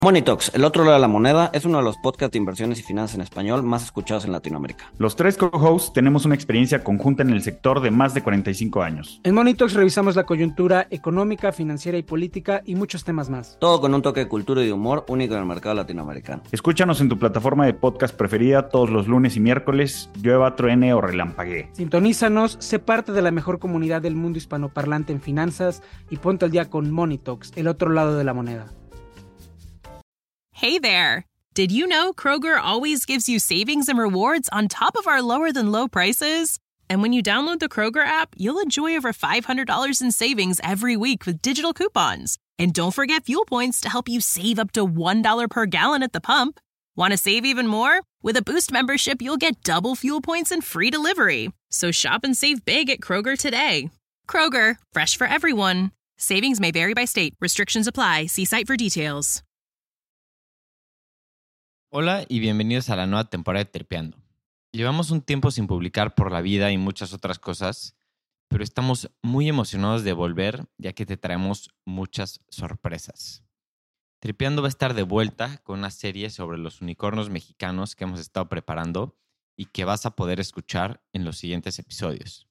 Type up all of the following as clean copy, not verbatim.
Money Talks, el otro lado de la moneda, es uno de los podcasts de inversiones y finanzas en español más escuchados en Latinoamérica. Los tres co-hosts tenemos una experiencia conjunta en el sector de más de 45 años. En Money Talks revisamos la coyuntura económica, financiera y política y muchos temas más. Todo con un toque de cultura y de humor único en el mercado latinoamericano. Escúchanos en tu plataforma de podcast preferida todos los lunes y miércoles, llueva, truene o relampaguee. Sintonízanos, sé parte de la mejor comunidad del mundo hispanoparlante en finanzas y ponte al día con Money Talks, el otro lado de la moneda. Hey there! Did you know Kroger always gives you savings and rewards on top of our lower-than-low prices? And when you download the Kroger app, you'll enjoy over $500 in savings every week with digital coupons. And don't forget fuel points to help you save up to $1 per gallon at the pump. Want to save even more? With a Boost membership, you'll get double fuel points and free delivery. So shop and save big at Kroger today. Kroger, fresh for everyone. Savings may vary by state. Restrictions apply. See site for details. Hola y bienvenidos a la nueva temporada de Tripeando. Llevamos un tiempo sin publicar por la vida y muchas otras cosas, pero estamos muy emocionados de volver ya que te traemos muchas sorpresas. Tripeando va a estar de vuelta con una serie sobre los unicornios mexicanos que hemos estado preparando y que vas a poder escuchar en los siguientes episodios.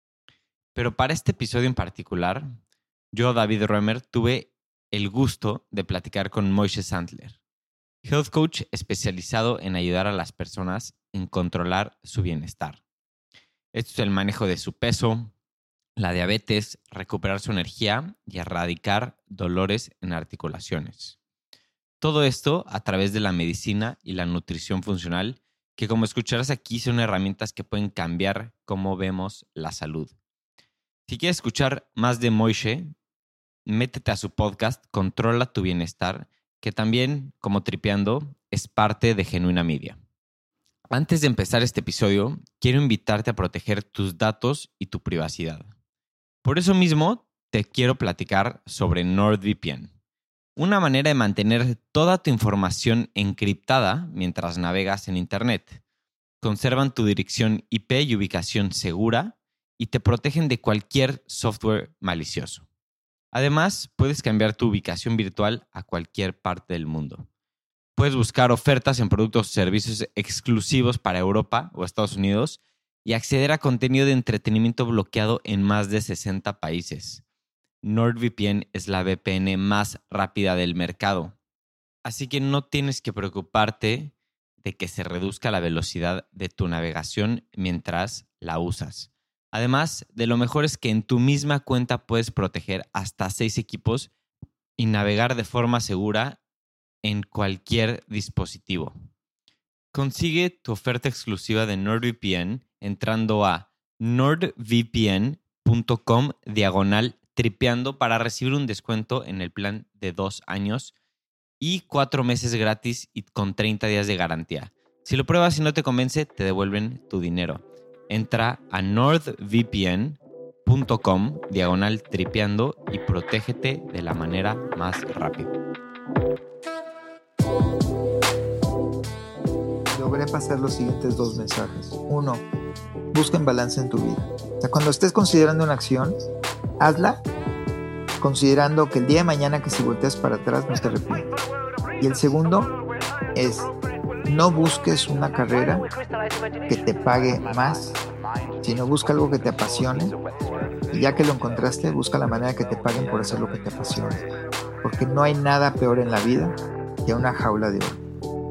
Pero para este episodio en particular, yo, David Roemer, tuve el gusto de platicar con Moishe Sandler, health coach especializado en ayudar a las personas en controlar su bienestar. Esto es el manejo de su peso, la diabetes, recuperar su energía y erradicar dolores en articulaciones. Todo esto a través de la medicina y la nutrición funcional, que como escucharás aquí son herramientas que pueden cambiar cómo vemos la salud. Si quieres escuchar más de Moishe, métete a su podcast Controla tu Bienestar, que también, como Tripeando, es parte de Genuina Media. Antes de empezar este episodio, quiero invitarte a proteger tus datos y tu privacidad. Por eso mismo, te quiero platicar sobre NordVPN, una manera de mantener toda tu información encriptada mientras navegas en Internet. Conservan tu dirección IP y ubicación segura y te protegen de cualquier software malicioso. Además, puedes cambiar tu ubicación virtual a cualquier parte del mundo. Puedes buscar ofertas en productos o servicios exclusivos para Europa o Estados Unidos y acceder a contenido de entretenimiento bloqueado en más de 60 países. NordVPN es la VPN más rápida del mercado. Así que no tienes que preocuparte de que se reduzca la velocidad de tu navegación mientras la usas. Además, de lo mejor es que en tu misma cuenta puedes proteger hasta 6 equipos y navegar de forma segura en cualquier dispositivo. Consigue tu oferta exclusiva de NordVPN entrando a nordvpn.com/tripeando para recibir un descuento en el plan de 2 años y 4 meses gratis y con 30 días de garantía. Si lo pruebas y no te convence, te devuelven tu dinero. Entra a nordvpn.com/tripeando y protégete de la manera más rápida. Logré pasar los siguientes 2 mensajes. 1. Busca en balance en tu vida. O sea, cuando estés considerando una acción, hazla considerando que el día de mañana que si volteas para atrás no te arrepientes. Y el segundo es: no busques una carrera que te pague más, sino busca algo que te apasione, y ya que lo encontraste, busca la manera que te paguen por hacer lo que te apasione, porque no hay nada peor en la vida que una jaula de oro.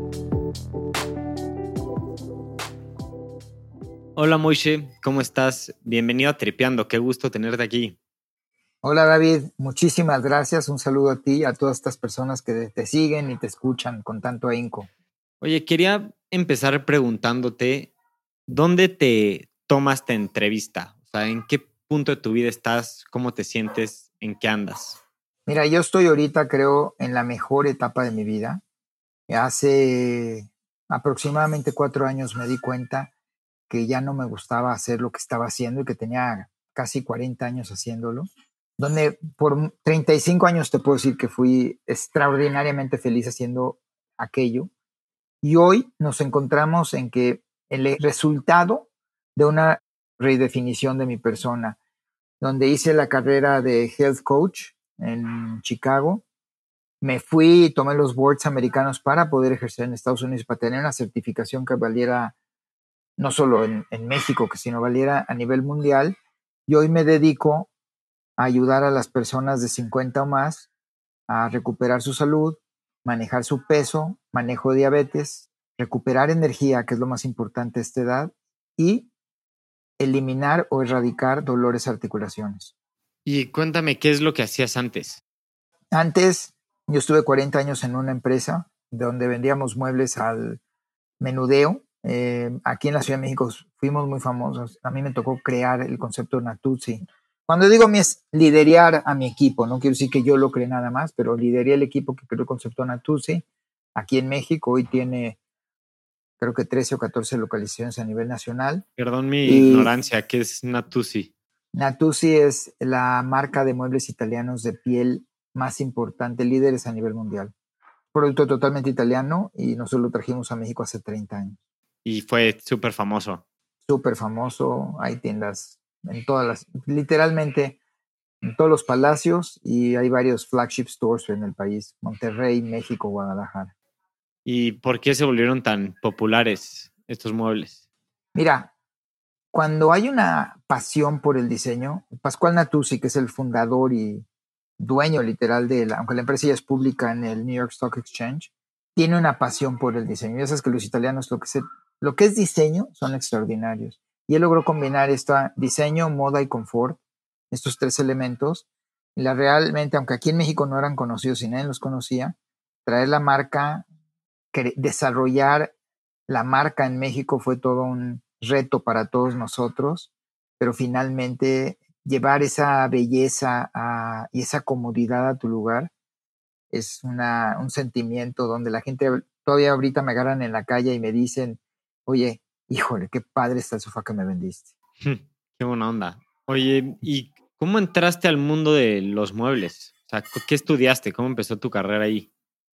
Hola Moishe, ¿cómo estás? Bienvenido a Tripeando, qué gusto tenerte aquí. Hola David, muchísimas gracias, un saludo a ti y a todas estas personas que te siguen y te escuchan con tanto ahínco. Oye, quería empezar preguntándote, ¿dónde te tomas esta entrevista? O sea, ¿en qué punto de tu vida estás? ¿Cómo te sientes? ¿En qué andas? Mira, yo estoy ahorita, creo, en la mejor etapa de mi vida. Hace aproximadamente 4 años me di cuenta que ya no me gustaba hacer lo que estaba haciendo y que tenía casi 40 años haciéndolo, donde por 35 años te puedo decir que fui extraordinariamente feliz haciendo aquello. Y hoy nos encontramos en que el resultado de una redefinición de mi persona, donde hice la carrera de Health Coach en Chicago, Me fui y tomé los boards americanos para poder ejercer en Estados Unidos, para tener una certificación que valiera no solo en México, sino valiera a nivel mundial. Y hoy me dedico a ayudar a las personas de 50 o más a recuperar su salud, manejar su peso, manejo de diabetes, recuperar energía, que es lo más importante a esta edad, y eliminar o erradicar dolores de articulaciones. Y cuéntame, ¿qué es lo que hacías antes? Antes, yo estuve 40 años en una empresa donde vendíamos muebles al menudeo. Aquí en la Ciudad de México fuimos muy famosos. A mí me tocó crear el concepto de Natuzzi. Cuando digo es liderear a mi equipo, no quiero decir que yo lo creé nada más, pero lideré el equipo que creó el concepto Natuzzi aquí en México. Hoy tiene, creo que 13 o 14 localizaciones a nivel nacional. Perdón mi ignorancia, ¿qué es Natuzzi? Natuzzi es la marca de muebles italianos de piel más importante, líderes a nivel mundial. Producto totalmente italiano y nosotros lo trajimos a México hace 30 años. Y fue súper famoso. Súper famoso, hay tiendas en literalmente en todos los palacios y hay varios flagship stores en el país, Monterrey, México, Guadalajara. ¿Y por qué se volvieron tan populares estos muebles? Mira, cuando hay una pasión por el diseño, Pasquale Natuzzi, que es el fundador y dueño literal aunque la empresa ya es pública en el New York Stock Exchange, tiene una pasión por el diseño. Ya sabes que los italianos lo que es diseño son extraordinarios. Y él logró combinar diseño, moda y confort, estos tres elementos. Y realmente, aunque aquí en México no eran conocidos y nadie los conocía, traer la marca, desarrollar la marca en México fue todo un reto para todos nosotros, pero finalmente llevar esa belleza y esa comodidad a tu lugar es un sentimiento donde la gente todavía ahorita me agarran en la calle y me dicen, oye, híjole, qué padre está el sofá que me vendiste. Qué buena onda. Oye, ¿y cómo entraste al mundo de los muebles? O sea, ¿qué estudiaste? ¿Cómo empezó tu carrera ahí?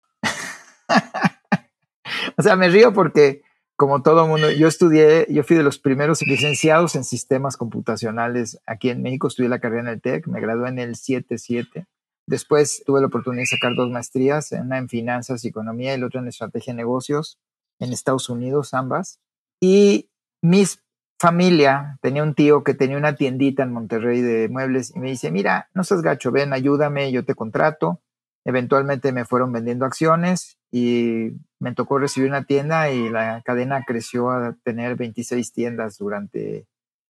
O sea, me río porque, como todo mundo, yo fui de los primeros licenciados en sistemas computacionales aquí en México. Estudié la carrera en el TEC, me gradué en el 7-7. Después tuve la oportunidad de sacar 2 maestrías, una en finanzas y economía y la otra en estrategia de negocios en Estados Unidos, ambas. Y mi familia tenía un tío que tenía una tiendita en Monterrey de muebles y me dice, mira, no seas gacho, ven, ayúdame, yo te contrato. Eventualmente me fueron vendiendo acciones y me tocó recibir una tienda y la cadena creció a tener 26 tiendas durante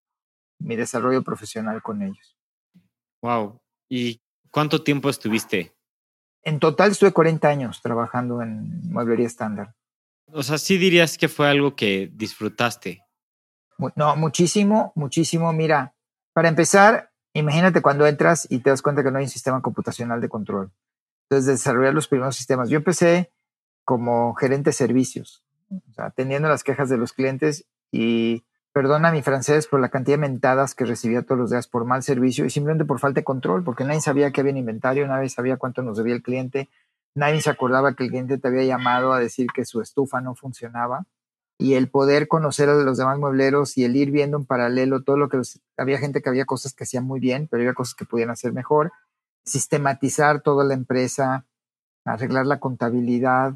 mi desarrollo profesional con ellos. Wow. ¿Y cuánto tiempo estuviste? En total estuve 40 años trabajando en mueblería estándar. O sea, ¿sí dirías que fue algo que disfrutaste? No, muchísimo, muchísimo. Mira, para empezar, imagínate cuando entras y te das cuenta que no hay un sistema computacional de control. Entonces, desarrollar los primeros sistemas. Yo empecé como gerente de servicios, o sea, atendiendo las quejas de los clientes y, perdona mi francés, por la cantidad de mentadas que recibía todos los días por mal servicio y simplemente por falta de control, porque nadie sabía que había en inventario, nadie sabía cuánto nos debía el cliente, nadie se acordaba que el cliente te había llamado a decir que su estufa no funcionaba. Y el poder conocer a los demás muebleros y el ir viendo en paralelo todo lo que había gente que había cosas que hacían muy bien, pero había cosas que podían hacer mejor. Sistematizar toda la empresa, arreglar la contabilidad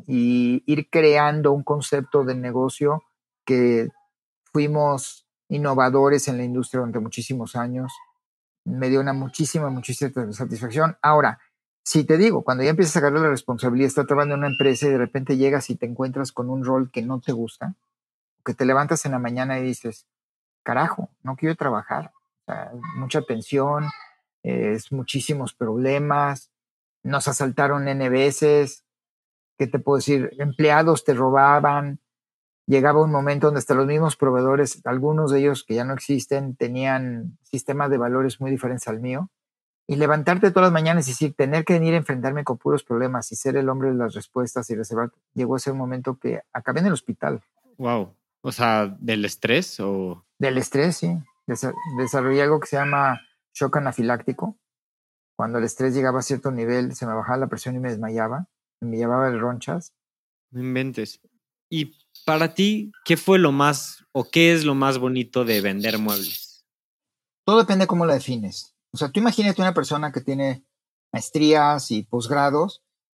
y ir creando un concepto de negocio que fuimos innovadores en la industria durante muchísimos años. Me dio muchísima satisfacción. Ahora, si te digo, cuando ya empiezas a agarrar la responsabilidad, estás trabajando en una empresa y de repente llegas y te encuentras con un rol que no te gusta, que te levantas en la mañana y dices, carajo, no quiero trabajar. O sea, mucha tensión, muchísimos problemas, nos asaltaron N veces, ¿qué te puedo decir? Empleados te robaban, llegaba un momento donde hasta los mismos proveedores, algunos de ellos que ya no existen, tenían sistemas de valores muy diferentes al mío. Y levantarte todas las mañanas y decir, tener que venir a enfrentarme con puros problemas y ser el hombre de las respuestas y reservar, llegó a ser un momento que acabé en el hospital. Wow. O sea, ¿del estrés o...? Del estrés, sí. Desarrollé algo que se llama shock anafiláctico. Cuando el estrés llegaba a cierto nivel, se me bajaba la presión y me desmayaba. Me llevaba de ronchas. No inventes. Y para ti, ¿qué fue lo más o qué es lo más bonito de vender muebles? Todo depende de cómo la defines. O sea, tú imagínate una persona que tiene maestrías y posgrados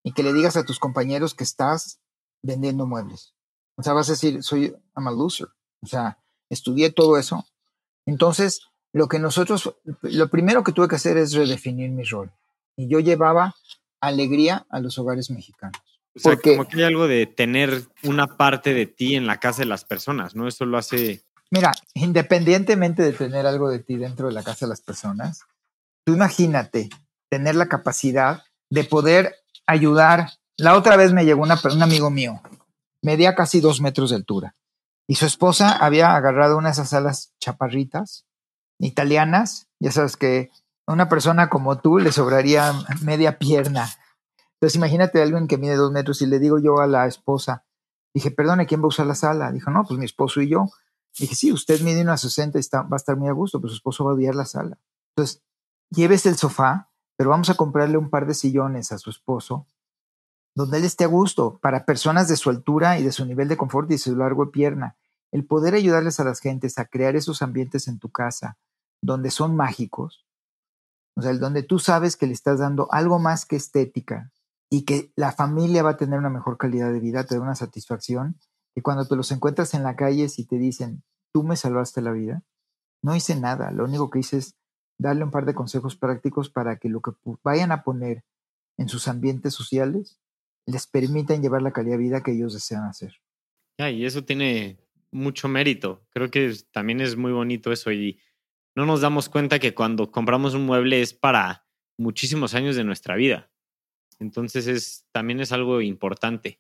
y que le digas a tus compañeros que estás vendiendo muebles. O sea, vas a decir, I'm a loser. O sea, estudié todo eso. Entonces, lo primero que tuve que hacer es redefinir mi rol. Y yo llevaba alegría a los hogares mexicanos. O sea, Porque, como que hay algo de tener una parte de ti en la casa de las personas, ¿no? Eso lo hace... mira, independientemente de tener algo de ti dentro de la casa de las personas, tú imagínate tener la capacidad de poder ayudar. La otra vez me llegó un amigo mío, medía casi 2 metros de altura, y su esposa había agarrado una de esas alas chaparritas, italianas, ya sabes que a una persona como tú le sobraría media pierna. Entonces imagínate a alguien que mide 2 metros y le digo yo a la esposa, dije, perdone, ¿quién va a usar la sala? Dijo, no, pues mi esposo y yo. Dije, sí, usted mide 1,60 y va a estar muy a gusto, pero su esposo va a odiar la sala. Entonces, llévese el sofá, pero vamos a comprarle un par de sillones a su esposo, donde él esté a gusto, para personas de su altura y de su nivel de confort y su largo de pierna. El poder ayudarles a las gentes a crear esos ambientes en tu casa, donde son mágicos, o sea, donde tú sabes que le estás dando algo más que estética y que la familia va a tener una mejor calidad de vida, te da una satisfacción, y cuando te los encuentras en la calle y te dicen, tú me salvaste la vida, no hice nada, lo único que hice es darle un par de consejos prácticos para que lo que vayan a poner en sus ambientes sociales les permitan llevar la calidad de vida que ellos desean hacer. Ya, y eso tiene mucho mérito. Creo que también es muy bonito eso y no nos damos cuenta que cuando compramos un mueble es para muchísimos años de nuestra vida. Entonces también es algo importante.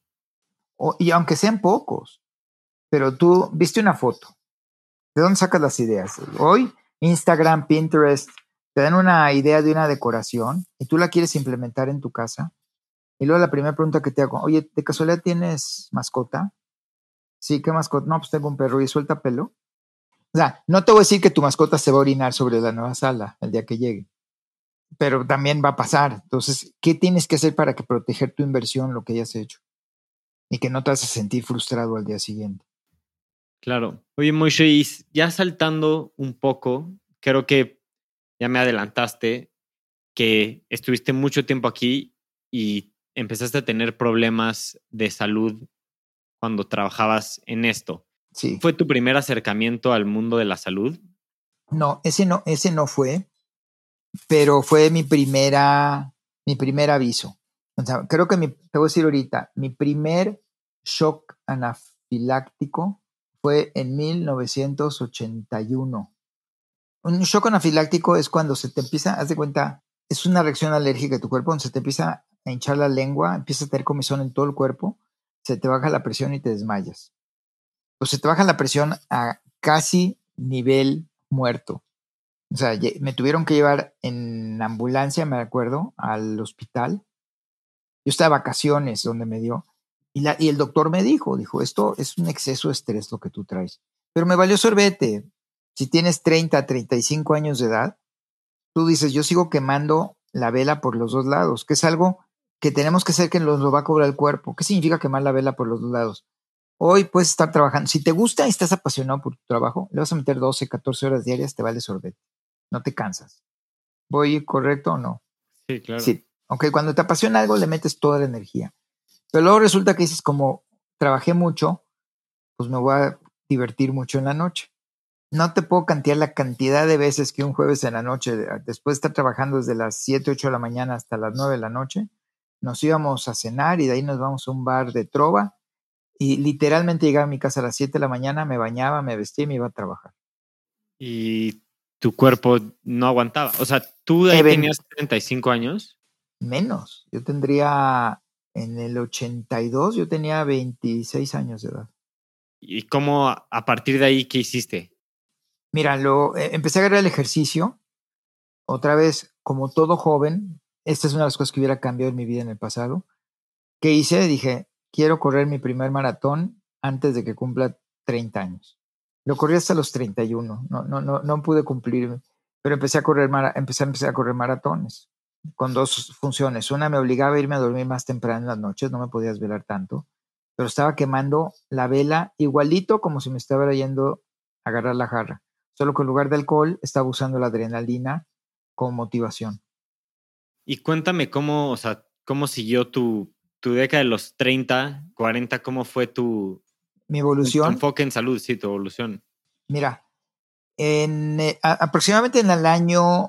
Y aunque sean pocos, pero tú viste una foto. ¿De dónde sacas las ideas? Hoy Instagram, Pinterest, te dan una idea de una decoración y tú la quieres implementar en tu casa. Y luego la primera pregunta que te hago, oye, ¿de casualidad tienes mascota? Sí, ¿qué mascota? No, pues tengo un perro y suelta pelo. O sea, no te voy a decir que tu mascota se va a orinar sobre la nueva sala el día que llegue, pero también va a pasar. Entonces, ¿qué tienes que hacer para que proteger tu inversión, lo que hayas hecho? Y que no te vas a sentir frustrado al día siguiente. Claro. Oye, Moishe, ya saltando un poco, creo que ya me adelantaste que estuviste mucho tiempo aquí y empezaste a tener problemas de salud cuando trabajabas en esto. Sí. ¿Fue tu primer acercamiento al mundo de la salud? No, ese no fue, pero fue mi primer aviso. O sea, creo que te voy a decir ahorita, mi primer shock anafiláctico fue en 1981. Un shock anafiláctico es cuando se te empieza, haz de cuenta, es una reacción alérgica de tu cuerpo, donde se te empieza a hinchar la lengua, empiezas a tener comezón en todo el cuerpo, se te baja la presión y te desmayas. Pues se te baja la presión a casi nivel muerto. O sea, me tuvieron que llevar en ambulancia, me acuerdo, al hospital. Yo estaba de vacaciones donde me dio. Y el doctor me dijo, esto es un exceso de estrés lo que tú traes. Pero me valió sorbete. Si tienes 30, 35 años de edad, tú dices, yo sigo quemando la vela por los dos lados, que es algo que tenemos que hacer que nos lo va a cobrar el cuerpo. ¿Qué significa quemar la vela por los dos lados? Hoy puedes estar trabajando. Si te gusta y estás apasionado por tu trabajo, le vas a meter 12, 14 horas diarias, te vale sorbete. No te cansas. ¿Voy correcto o no? Sí, claro. Sí. Ok, cuando te apasiona algo, le metes toda la energía. Pero luego resulta que dices, como trabajé mucho, pues me voy a divertir mucho en la noche. No te puedo cantear la cantidad de veces que un jueves en la noche, después de estar trabajando desde las 7, 8 de la mañana hasta las 9 de la noche, nos íbamos a cenar y de ahí nos vamos a un bar de trova y literalmente llegaba a mi casa a las 7 de la mañana, me bañaba, me vestía y me iba a trabajar. Y tu cuerpo no aguantaba. O sea, tú ahí tenías 35 años. Menos. Yo tendría, en el 82, yo tenía 26 años de edad. ¿Y cómo a partir de ahí qué hiciste? Mira, empecé a agarrar el ejercicio. Otra vez, como todo joven, esta es una de las cosas que hubiera cambiado en mi vida en el pasado. ¿Qué hice? Dije, quiero correr mi primer maratón antes de que cumpla 30 años. Lo corrí hasta los 31. No pude cumplirme, pero empecé a correr maratones con dos funciones. Una, me obligaba a irme a dormir más temprano en las noches, no me podía desvelar tanto, pero estaba quemando la vela igualito como si me estaba yendo a agarrar la jarra. Solo que en lugar de alcohol estaba usando la adrenalina como motivación. Y cuéntame cómo siguió tu tu década de los 30, 40, ¿cómo fue tu evolución? Tu enfoque en salud, sí, tu evolución. Mira, aproximadamente en el año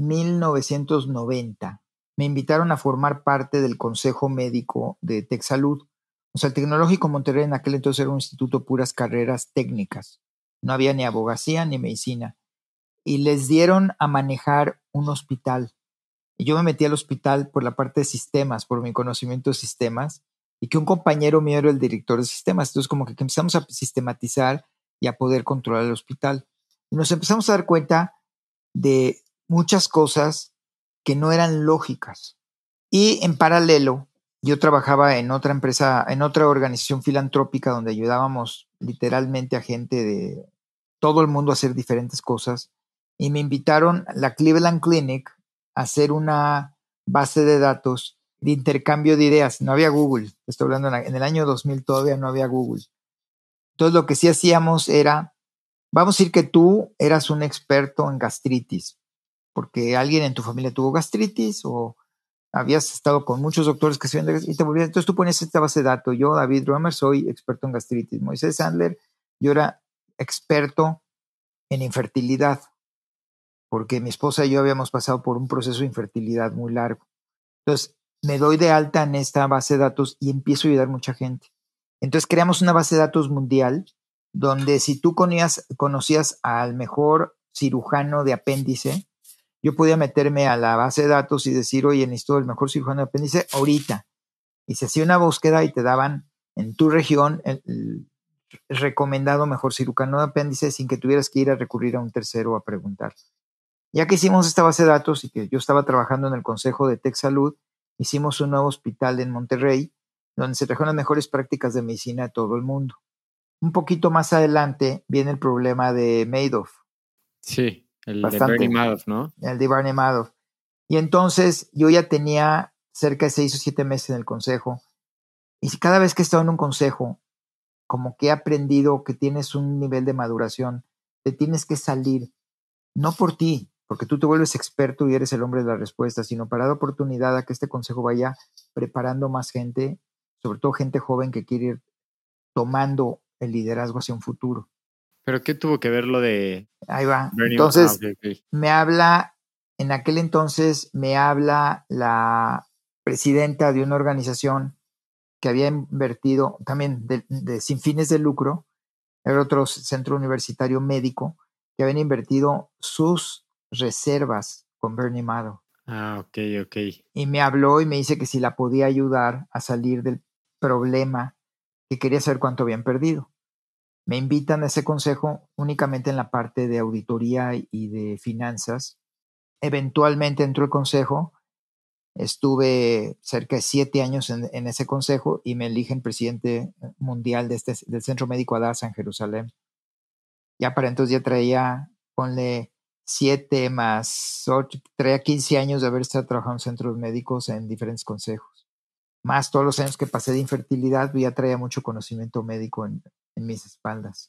1990 me invitaron a formar parte del Consejo Médico de TecSalud. O sea, el Tecnológico Monterrey en aquel entonces era un instituto de puras carreras técnicas. No había ni abogacía ni medicina. Y les dieron a manejar un hospital. Y yo me metí al hospital por la parte de sistemas, por mi conocimiento de sistemas, y que un compañero mío era el director de sistemas. Entonces, como que empezamos a sistematizar y a poder controlar el hospital. Y nos empezamos a dar cuenta de muchas cosas que no eran lógicas. Y en paralelo, yo trabajaba en otra empresa, en otra organización filantrópica donde ayudábamos literalmente a gente de todo el mundo a hacer diferentes cosas. Y me invitaron a la Cleveland Clinic a hacer una base de datos de intercambio de ideas. No había Google, estoy hablando en el año 2000 todavía no había Google. Entonces lo que sí hacíamos era, vamos a decir que tú eras un experto en gastritis, porque alguien en tu familia tuvo gastritis o habías estado con muchos doctores que se ven de gastritis y te volvías. Entonces tú ponías esta base de datos. Yo, David Romer, soy experto en gastritis. Moisés Sandler, yo era experto en infertilidad, porque mi esposa y yo habíamos pasado por un proceso de infertilidad muy largo. Entonces me doy de alta en esta base de datos y empiezo a ayudar a mucha gente. Entonces creamos una base de datos mundial donde si tú conocías al mejor cirujano de apéndice, yo podía meterme a la base de datos y decir, oye, necesito el mejor cirujano de apéndice ahorita. Y se hacía una búsqueda y te daban en tu región el recomendado mejor cirujano de apéndice sin que tuvieras que ir a recurrir a un tercero a preguntar. Ya que hicimos esta base de datos y que yo estaba trabajando en el Consejo de TecSalud, hicimos un nuevo hospital en Monterrey donde se trajeron las mejores prácticas de medicina de todo el mundo. Un poquito más adelante viene el problema de Madoff. Sí, el de Bernie Madoff, ¿no? El de Bernie Madoff. Y entonces yo ya tenía cerca de 6 o 7 meses en el consejo. Y cada vez que he estado en un consejo, como que he aprendido que tienes un nivel de maduración, te tienes que salir, no por ti, porque tú te vuelves experto y eres el hombre de la respuesta, sino para dar oportunidad a que este consejo vaya preparando más gente, sobre todo gente joven que quiere ir tomando el liderazgo hacia un futuro. ¿Pero qué tuvo que ver lo de Ahí va. Bernie? Entonces, Okay. me habla, en aquel entonces, me habla la presidenta de una organización que había invertido también sin fines de lucro, era otro centro universitario médico, que habían invertido sus reservas con Bernie Madoff. Ok. Y me habló y me dice que si la podía ayudar a salir del problema, que quería saber cuánto habían perdido. Me invitan a ese consejo únicamente en la parte de auditoría y de finanzas. Eventualmente entró el consejo, estuve cerca de 7 años en ese consejo y me eligen presidente mundial del Centro Médico Hadassah en Jerusalén. Ya para entonces ya traía, ponle 7 más 8, traía 15 años de haber estado trabajando en centros médicos en diferentes consejos. Más todos los años que pasé de infertilidad, ya traía mucho conocimiento médico en mis espaldas.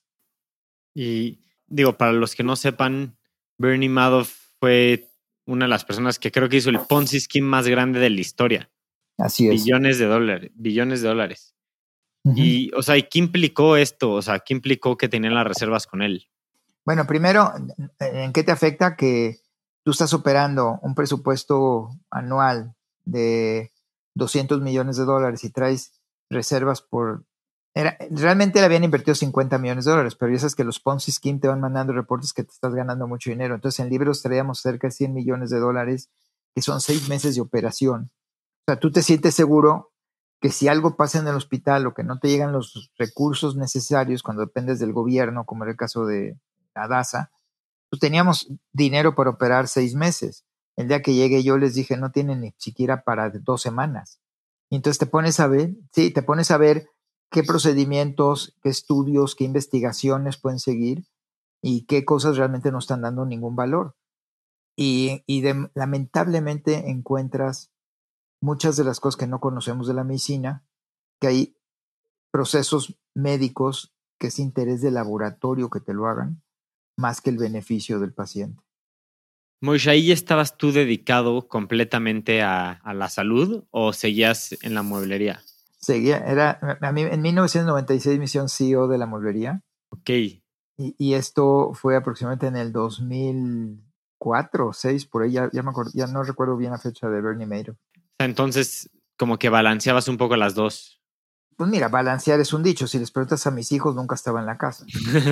Y digo, para los que no sepan, Bernie Madoff fue una de las personas que creo que hizo el Ponzi Scheme más grande de la historia. Así es. Billones de dólares. Uh-huh. Y, o sea, ¿y qué implicó esto? O sea, ¿qué implicó que tenían las reservas con él? Bueno, primero, ¿en qué te afecta que tú estás operando un presupuesto anual de $200 millones y traes reservas por... realmente le habían invertido $50 millones, pero ya sabes que los Ponzi Scheme te van mandando reportes que te estás ganando mucho dinero. Entonces en libros traíamos cerca de $100 millones, que son 6 meses de operación. O sea, tú te sientes seguro que si algo pasa en el hospital o que no te llegan los recursos necesarios cuando dependes del gobierno, como era el caso de Hadassah, pues teníamos dinero para operar 6 meses. El día que llegué yo les dije, no tienen ni siquiera para 2 semanas. Y entonces te pones a ver qué procedimientos, qué estudios, qué investigaciones pueden seguir y qué cosas realmente no están dando ningún valor. Y lamentablemente encuentras muchas de las cosas que no conocemos de la medicina, que hay procesos médicos que es interés del laboratorio que te lo hagan, más que el beneficio del paciente. Moishe, ¿ahí estabas tú dedicado completamente a la salud o seguías en la mueblería? A mí en 1996 me hicieron CEO de la mueblería. Ok. Y esto fue aproximadamente en el 2004 o 2006, por ahí, ya me acuerdo, ya no recuerdo bien la fecha de Bernie Madoff. O sea, entonces, como que balanceabas un poco las dos. Pues mira, balancear es un dicho. Si les preguntas a mis hijos, nunca estaba en la casa.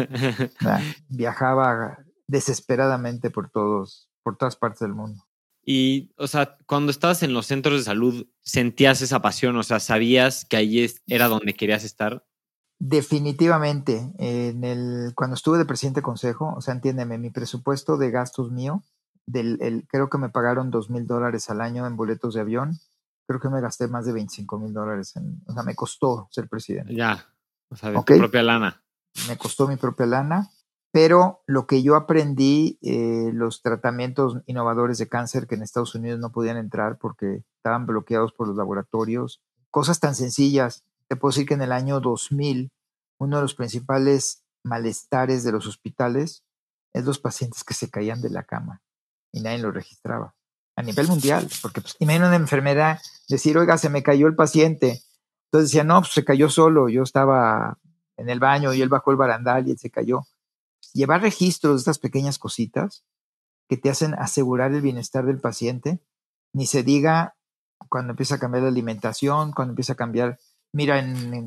Viajaba desesperadamente por todas partes del mundo. Y, o sea, cuando estabas en los centros de salud, ¿sentías esa pasión? O sea, ¿sabías que ahí era donde querías estar? Definitivamente. Cuando estuve de presidente de consejo, o sea, entiéndeme, mi presupuesto de gastos mío, creo que me pagaron $2,000 al año en boletos de avión. Creo que me gasté más de $25,000 o sea, me costó ser presidente. Ya, o sea, de tu propia lana. Me costó mi propia lana, pero lo que yo aprendí, los tratamientos innovadores de cáncer que en Estados Unidos no podían entrar porque estaban bloqueados por los laboratorios, cosas tan sencillas. Te puedo decir que en el año 2000, uno de los principales malestares de los hospitales es los pacientes que se caían de la cama y nadie lo registraba a nivel mundial, porque pues, imagina una enfermedad, decir, oiga, se me cayó el paciente. Entonces decía, no, pues se cayó solo, yo estaba en el baño y él bajó el barandal y él se cayó. Llevar registros de estas pequeñas cositas que te hacen asegurar el bienestar del paciente, ni se diga cuando empieza a cambiar la alimentación, cuando empieza a cambiar. Mira,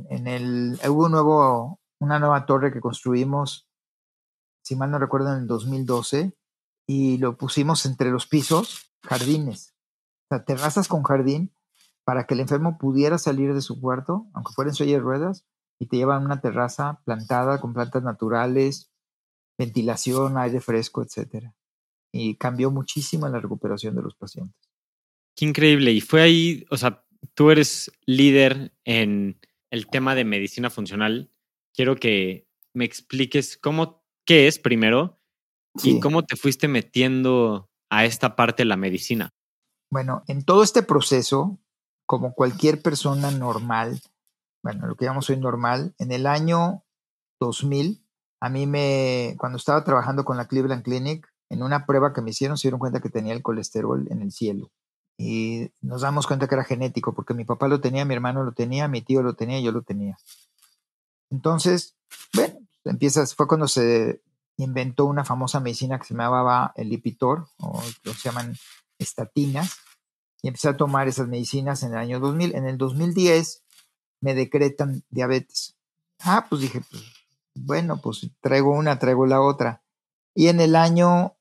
hubo una nueva torre que construimos, si mal no recuerdo, en el 2012, y lo pusimos entre los pisos, jardines, o sea, terrazas con jardín, para que el enfermo pudiera salir de su cuarto, aunque fuera en silla de ruedas, y te llevan a una terraza plantada con plantas naturales, ventilación, aire fresco, etcétera. Y cambió muchísimo en la recuperación de los pacientes. Qué increíble. Y fue ahí, o sea, tú eres líder en el tema de medicina funcional. Quiero que me expliques qué es primero y cómo te fuiste metiendo a esta parte de la medicina. Bueno, en todo este proceso, como cualquier persona normal, bueno, lo que llamamos hoy normal, en el año 2000, cuando estaba trabajando con la Cleveland Clinic, en una prueba que me hicieron, se dieron cuenta que tenía el colesterol en el cielo. Y nos damos cuenta que era genético, porque mi papá lo tenía, mi hermano lo tenía, mi tío lo tenía, yo lo tenía. Entonces, bueno, fue cuando se inventó una famosa medicina que se llamaba el Lipitor, o lo se llaman estatinas, y empecé a tomar esas medicinas en el año 2000. En el 2010 me decretan diabetes. Pues dije, bueno, pues traigo la otra. Y en el año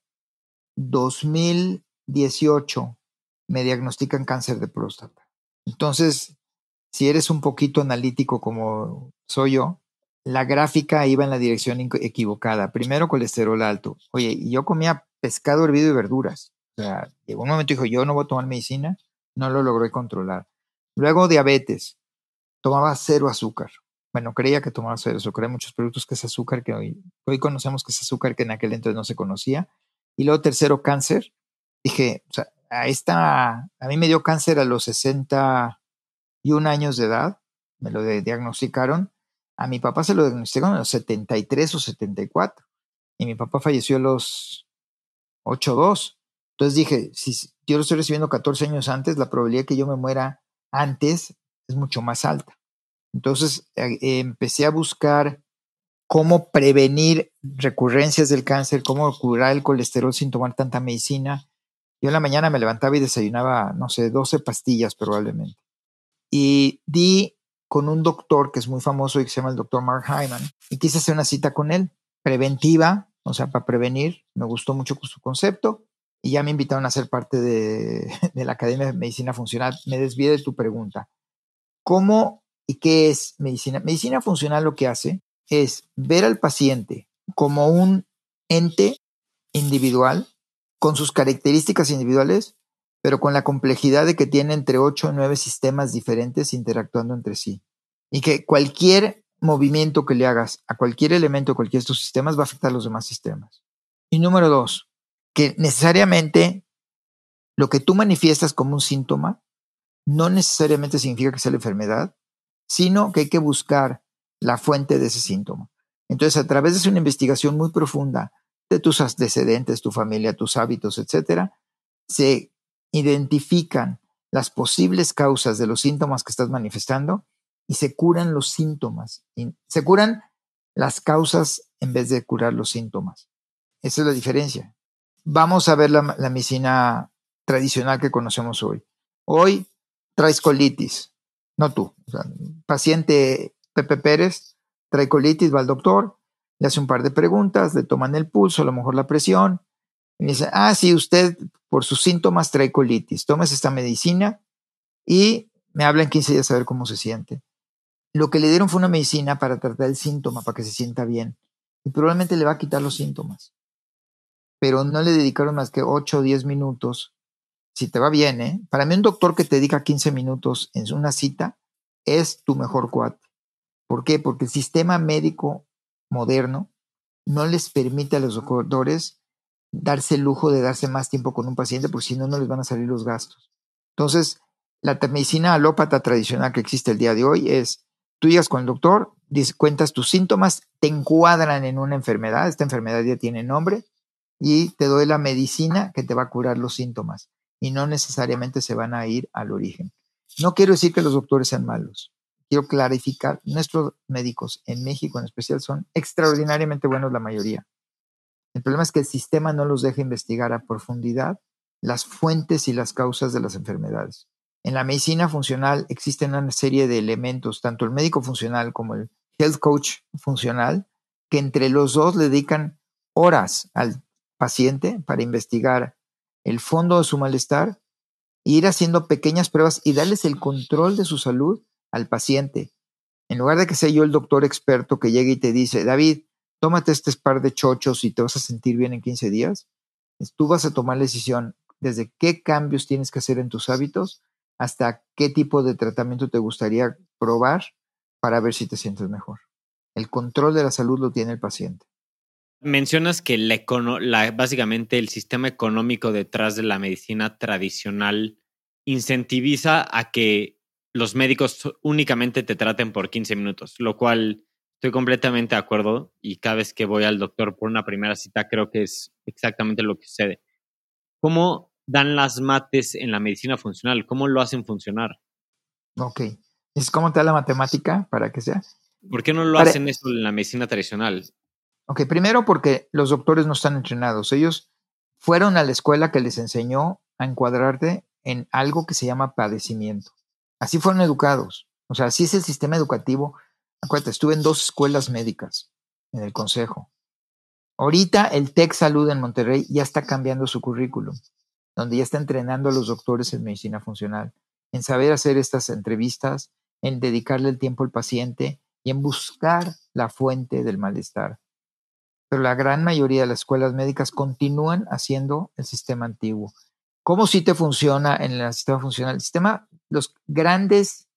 2018 me diagnostican cáncer de próstata. Entonces, si eres un poquito analítico como soy yo, la gráfica iba en la dirección equivocada. Primero, colesterol alto. Oye, y yo comía pescado hervido y verduras. O sea, llegó un momento y dijo, yo no voy a tomar medicina, no lo logré controlar. Luego, diabetes. Tomaba 0 azúcar. Bueno, creía que tomaba 0 azúcar. Hay muchos productos que es azúcar que hoy conocemos que es azúcar que en aquel entonces no se conocía. Y luego, tercero, cáncer. Dije, o sea, a mí me dio cáncer a los 61 años de edad. Me lo diagnosticaron. A mi papá se lo diagnosticaron a los 73 o 74. Y mi papá falleció a los 82. Entonces dije, si yo lo estoy recibiendo 14 años antes, la probabilidad de que yo me muera antes es mucho más alta. Entonces empecé a buscar cómo prevenir recurrencias del cáncer, cómo curar el colesterol sin tomar tanta medicina. Yo en la mañana me levantaba y desayunaba, no sé, 12 pastillas probablemente. Y di con un doctor que es muy famoso y que se llama el doctor Mark Hyman, y quise hacer una cita con él, preventiva, o sea, para prevenir. Me gustó mucho su concepto y ya me invitaron a ser parte de la Academia de Medicina Funcional. Me desvié de tu pregunta. ¿Cómo y qué es medicina? Medicina funcional lo que hace es ver al paciente como un ente individual, con sus características individuales, pero con la complejidad de que tiene entre 8 o 9 sistemas diferentes interactuando entre sí. Y que cualquier movimiento que le hagas a cualquier elemento de cualquiera de estos sistemas va a afectar a los demás sistemas. Y número 2, que necesariamente lo que tú manifiestas como un síntoma no necesariamente significa que sea la enfermedad, sino que hay que buscar la fuente de ese síntoma. Entonces, a través de una investigación muy profunda de tus antecedentes, tu familia, tus hábitos, etcétera, se identifican las posibles causas de los síntomas que estás manifestando y se curan los síntomas. Y se curan las causas en vez de curar los síntomas. Esa es la diferencia. Vamos a ver la medicina tradicional que conocemos hoy. Hoy traes colitis, no tú. O sea, paciente Pepe Pérez trae colitis, va al doctor, le hace un par de preguntas, le toman el pulso, a lo mejor la presión, y dice, sí, usted por sus síntomas trae colitis, tomes esta medicina y me habla en 15 días a ver cómo se siente. Lo que le dieron fue una medicina para tratar el síntoma, para que se sienta bien, y probablemente le va a quitar los síntomas, pero no le dedicaron más que 8 o 10 minutos. Si te va bien, ¿eh? Para mí un doctor que te dedica 15 minutos en una cita es tu mejor cuate. ¿Por qué? Porque el sistema médico moderno no les permite a los doctores darse el lujo de darse más tiempo con un paciente, porque si no, no les van a salir los gastos. Entonces, la medicina alópata tradicional que existe el día de hoy es, tú llegas con el doctor, cuentas tus síntomas, te encuadran en una enfermedad, esta enfermedad ya tiene nombre, y te doy la medicina que te va a curar los síntomas, y no necesariamente se van a ir al origen. No quiero decir que los doctores sean malos. Quiero clarificar, nuestros médicos en México en especial son extraordinariamente buenos la mayoría. El problema es que el sistema no los deja investigar a profundidad las fuentes y las causas de las enfermedades. En la medicina funcional existen una serie de elementos, tanto el médico funcional como el health coach funcional, que entre los dos le dedican horas al paciente para investigar el fondo de su malestar, ir haciendo pequeñas pruebas y darles el control de su salud al paciente. En lugar de que sea yo el doctor experto que llegue y te dice, David, tómate este par de chochos y te vas a sentir bien en 15 días, tú vas a tomar la decisión desde qué cambios tienes que hacer en tus hábitos hasta qué tipo de tratamiento te gustaría probar para ver si te sientes mejor. El control de la salud lo tiene el paciente. Mencionas que básicamente el sistema económico detrás de la medicina tradicional incentiviza a que los médicos únicamente te traten por 15 minutos, lo cual estoy completamente de acuerdo y cada vez que voy al doctor por una primera cita creo que es exactamente lo que sucede. ¿Cómo dan las mates en la medicina funcional? ¿Cómo lo hacen funcionar? Ok. ¿Es cómo te da la matemática para que sea? ¿Por qué no lo hacen eso en la medicina tradicional? Ok, primero porque los doctores no están entrenados. Ellos fueron a la escuela que les enseñó a encuadrarte en algo que se llama padecimiento. Así fueron educados. O sea, así es el sistema educativo. Acuérdate, estuve en 2 escuelas médicas en el consejo. Ahorita el TEC Salud en Monterrey ya está cambiando su currículum, donde ya está entrenando a los doctores en medicina funcional, en saber hacer estas entrevistas, en dedicarle el tiempo al paciente y en buscar la fuente del malestar. Pero la gran mayoría de las escuelas médicas continúan haciendo el sistema antiguo. ¿Cómo sí te funciona en el sistema funcional? El sistema, las grandes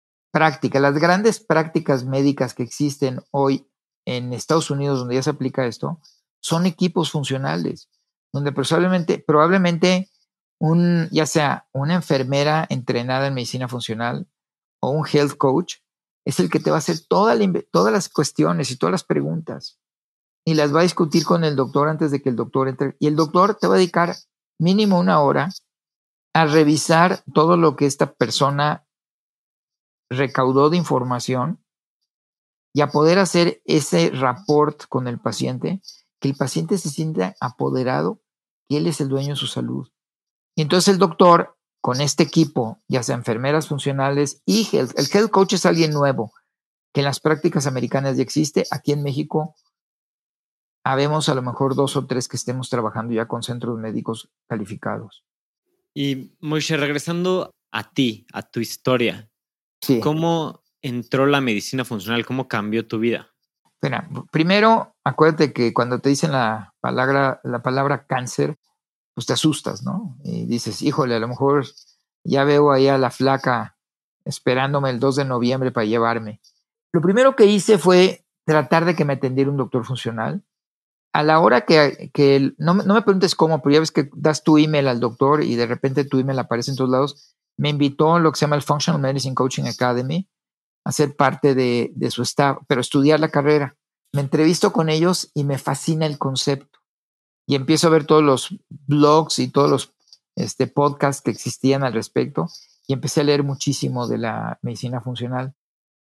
prácticas médicas que existen hoy en Estados Unidos, donde ya se aplica esto, son equipos funcionales, donde probablemente ya sea una enfermera entrenada en medicina funcional o un health coach, es el que te va a hacer todas las cuestiones y todas las preguntas y las va a discutir con el doctor antes de que el doctor entre. Y el doctor te va a dedicar mínimo 1 hora a revisar todo lo que esta persona recaudó de información y a poder hacer ese rapport con el paciente, que el paciente se sienta apoderado, que él es el dueño de su salud. Y entonces el doctor, con este equipo, ya sea enfermeras funcionales y el health coach es alguien nuevo, que en las prácticas americanas ya existe. Aquí en México habemos a lo mejor 2 o 3 que estemos trabajando ya con centros médicos calificados. Y Moishe, regresando a ti, a tu historia, Sí. ¿Cómo entró la medicina funcional? ¿Cómo cambió tu vida? Mira, primero, acuérdate que cuando te dicen la palabra cáncer, pues te asustas, ¿no? Y dices, híjole, a lo mejor ya veo ahí a la flaca esperándome el 2 de noviembre para llevarme. Lo primero que hice fue tratar de que me atendiera un doctor funcional. A la hora que no me preguntes cómo, pero ya ves que das tu email al doctor y de repente tu email aparece en todos lados. Me invitó a lo que se llama el Functional Medicine Coaching Academy a ser parte de su staff, pero estudiar la carrera. Me entrevisto con ellos y me fascina el concepto. Y empiezo a ver todos los blogs y todos los podcasts que existían al respecto y empecé a leer muchísimo de la medicina funcional.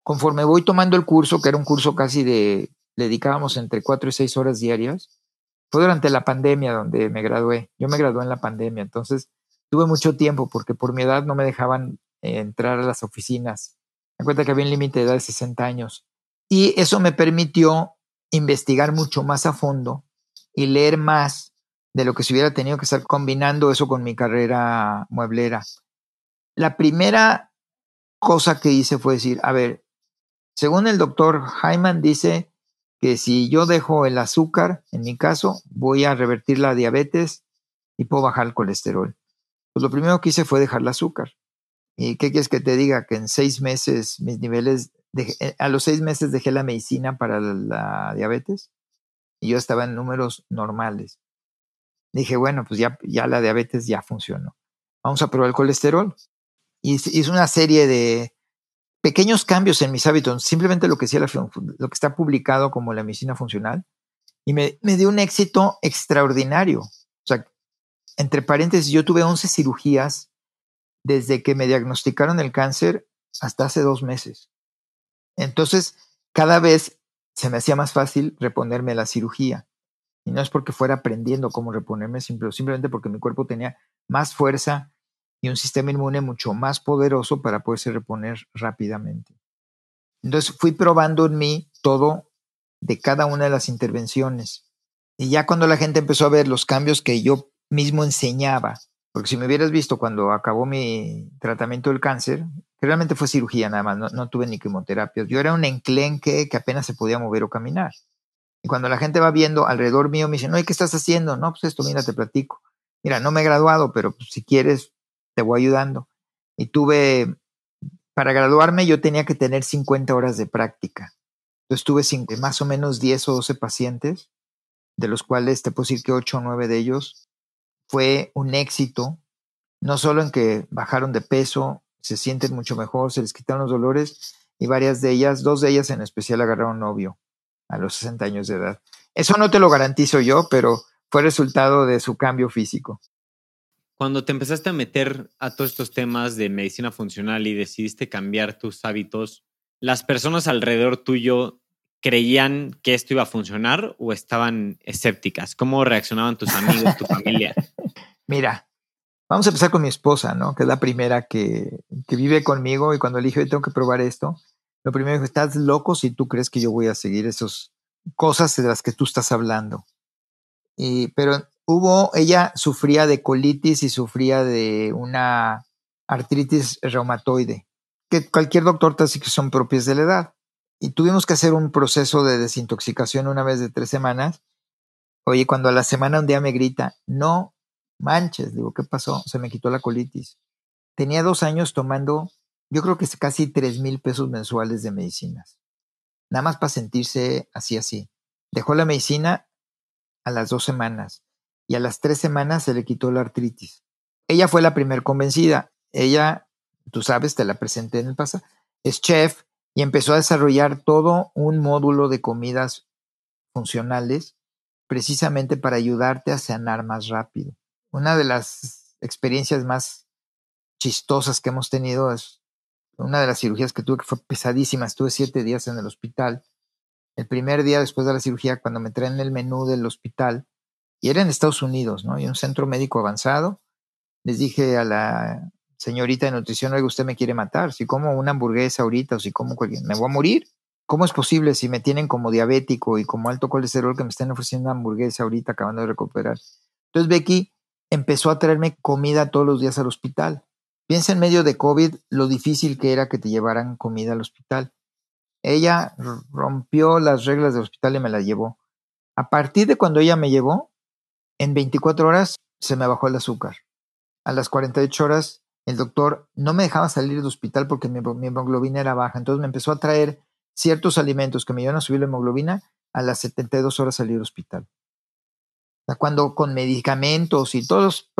conforme voy tomando el curso, que era un curso casi le dedicábamos entre 4 y 6 horas diarias, fue durante la pandemia donde me gradué. Yo me gradué en la pandemia, entonces tuve mucho tiempo porque por mi edad no me dejaban entrar a las oficinas. Me cuenta que había un límite de edad de 60 años. Y eso me permitió investigar mucho más a fondo y leer más de lo que se hubiera tenido que estar combinando eso con mi carrera mueblera. La primera cosa que hice fue decir, a ver, según el doctor Hyman dice que si yo dejo el azúcar, en mi caso, voy a revertir la diabetes y puedo bajar el colesterol. Pues lo primero que hice fue dejar el azúcar. ¿Y qué quieres que te diga? Que en 6 meses mis niveles, a los 6 meses dejé la medicina para la diabetes y yo estaba en números normales. Dije, bueno, pues ya la diabetes ya funcionó. Vamos a probar el colesterol. Y hice una serie de pequeños cambios en mis hábitos, simplemente lo que está publicado como la medicina funcional, y me dio un éxito extraordinario. O sea, entre paréntesis, yo tuve 11 cirugías desde que me diagnosticaron el cáncer hasta hace 2 meses. Entonces, cada vez se me hacía más fácil reponerme a la cirugía. Y no es porque fuera aprendiendo cómo reponerme, simplemente porque mi cuerpo tenía más fuerza y un sistema inmune mucho más poderoso para poderse reponer rápidamente. Entonces fui probando en mí todo de cada una de las intervenciones. Y ya cuando la gente empezó a ver los cambios que yo mismo enseñaba, porque si me hubieras visto cuando acabó mi tratamiento del cáncer, que realmente fue cirugía nada más, no tuve ni quimioterapia. Yo era un enclenque que apenas se podía mover o caminar. Y cuando la gente va viendo alrededor mío, me dicen, oye, ¿qué estás haciendo? No, pues esto, mira, te platico. Mira, no me he graduado, pero pues, si quieres, te voy ayudando. Y para graduarme yo tenía que tener 50 horas de práctica. Entonces tuve más o menos 10 o 12 pacientes, de los cuales te puedo decir que 8 o 9 de ellos fue un éxito, no solo en que bajaron de peso, se sienten mucho mejor, se les quitaron los dolores, y 2 de ellas en especial agarraron novio a los 60 años de edad. Eso no te lo garantizo yo, pero fue resultado de su cambio físico. Cuando te empezaste a meter a todos estos temas de medicina funcional y decidiste cambiar tus hábitos, ¿las personas alrededor tuyo creían que esto iba a funcionar o estaban escépticas? ¿Cómo reaccionaban tus amigos, tu familia? Mira, vamos a empezar con mi esposa, ¿no? Que es la primera que vive conmigo, y cuando le dije, tengo que probar esto, lo primero dijo, estás loco si tú crees que yo voy a seguir esas cosas de las que tú estás hablando. Pero ella sufría de colitis y sufría de una artritis reumatoide, que cualquier doctor te dice que son propias de la edad. Y tuvimos que hacer un proceso de desintoxicación una vez de 3 semanas. Oye, cuando a la semana un día me grita, no manches, digo, ¿qué pasó? Se me quitó la colitis. Tenía 2 años tomando, yo creo que casi 3,000 pesos mensuales de medicinas. Nada más para sentirse así. Dejó la medicina a las 2 semanas y a las 3 semanas se le quitó la artritis. Ella fue la primer convencida. Ella, tú sabes, te la presenté en el pasado, es chef y empezó a desarrollar todo un módulo de comidas funcionales precisamente para ayudarte a sanar más rápido. Una de las experiencias más chistosas que hemos tenido es una de las cirugías que tuve, que fue pesadísima. Estuve 7 días en el hospital. El primer día después de la cirugía, cuando me traen el menú del hospital, y era en Estados Unidos, ¿no? Y un centro médico avanzado, les dije a la señorita de nutrición, oiga, usted me quiere matar. Si como una hamburguesa ahorita o si como me voy a morir. ¿Cómo es posible si me tienen como diabético y como alto colesterol que me estén ofreciendo una hamburguesa ahorita acabando de recuperar? Entonces Becky empezó a traerme comida todos los días al hospital. Piensa en medio de COVID lo difícil que era que te llevaran comida al hospital. Ella rompió las reglas del hospital y me la llevó. A partir de cuando ella me llevó, en 24 horas se me bajó el azúcar. A las 48 horas el doctor no me dejaba salir del hospital porque mi hemoglobina era baja. Entonces me empezó a traer ciertos alimentos que me iban a subir la hemoglobina. A las 72 horas salí del hospital. O sea, cuando con medicamentos y todos los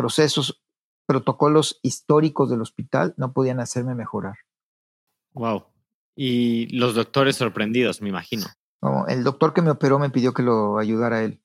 protocolos históricos del hospital no podían hacerme mejorar. Wow. Y los doctores sorprendidos, me imagino. No, el doctor que me operó me pidió que lo ayudara a él.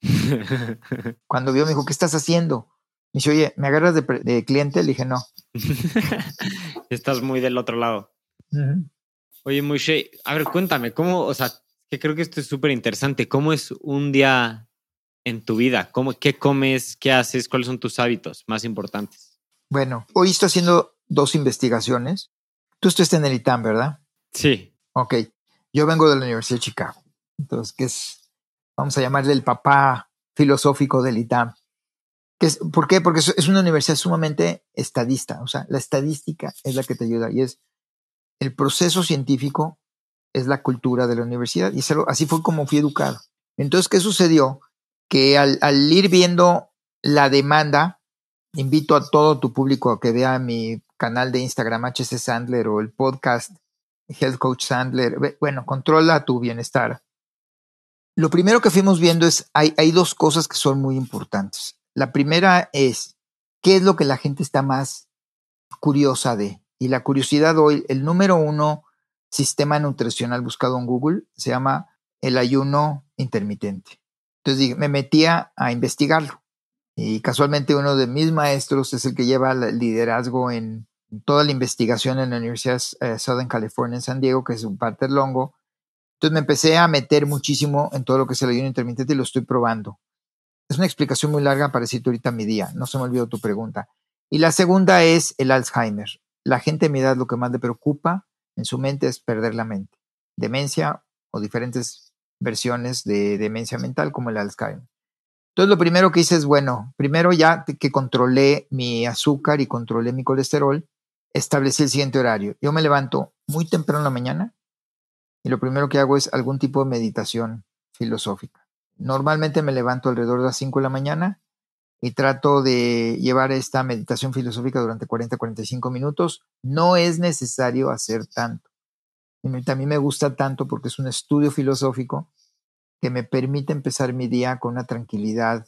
Cuando vio me dijo, ¿qué estás haciendo? Me dice, oye, ¿me agarras de cliente? Le dije, no. Estás muy del otro lado. Uh-huh. Oye, Moshe, a ver, cuéntame, ¿cómo, o sea, que creo que esto es súper interesante, ¿cómo es un día en tu vida? ¿Qué comes? ¿Qué haces? ¿Cuáles son tus hábitos más importantes? Bueno, hoy estoy haciendo 2 investigaciones. Tú estás en el ITAM, ¿verdad? Sí. Ok. Yo vengo de la Universidad de Chicago. Entonces, vamos a llamarle el papá filosófico del ITAM. ¿Por qué? Porque es una universidad sumamente estadista. O sea, la estadística es la que te ayuda y es el proceso científico, es la cultura de la universidad. Y así fue como fui educado. Entonces, ¿qué sucedió? Que al ir viendo la demanda, invito a todo tu público a que vea mi canal de Instagram HC Sandler o el podcast Health Coach Sandler. Bueno, controla tu bienestar. Lo primero que fuimos viendo es, hay 2 cosas que son muy importantes. La primera es, ¿qué es lo que la gente está más curiosa de? Y la curiosidad hoy, el número 1 sistema nutricional buscado en Google se llama el ayuno intermitente. Entonces me metía a investigarlo. Y casualmente uno de mis maestros es el que lleva el liderazgo en toda la investigación en la Universidad Southern California en San Diego, que es un Walter Longo. Entonces me empecé a meter muchísimo en todo lo que es el ayuno intermitente y lo estoy probando. Es una explicación muy larga para decirte ahorita mi día. No se me olvidó tu pregunta. Y la segunda es el Alzheimer. La gente de mi edad lo que más le preocupa en su mente es perder la mente. Demencia o diferentes versiones de demencia mental como el Alzheimer. Entonces lo primero que hice es, bueno, primero ya que controlé mi azúcar y controlé mi colesterol, establecí el siguiente horario. Yo me levanto muy temprano en la mañana y lo primero que hago es algún tipo de meditación filosófica. Normalmente me levanto alrededor de las 5 de la mañana y trato de llevar esta meditación filosófica durante 40-45 minutos. No es necesario hacer tanto. A mí me gusta tanto porque es un estudio filosófico que me permite empezar mi día con una tranquilidad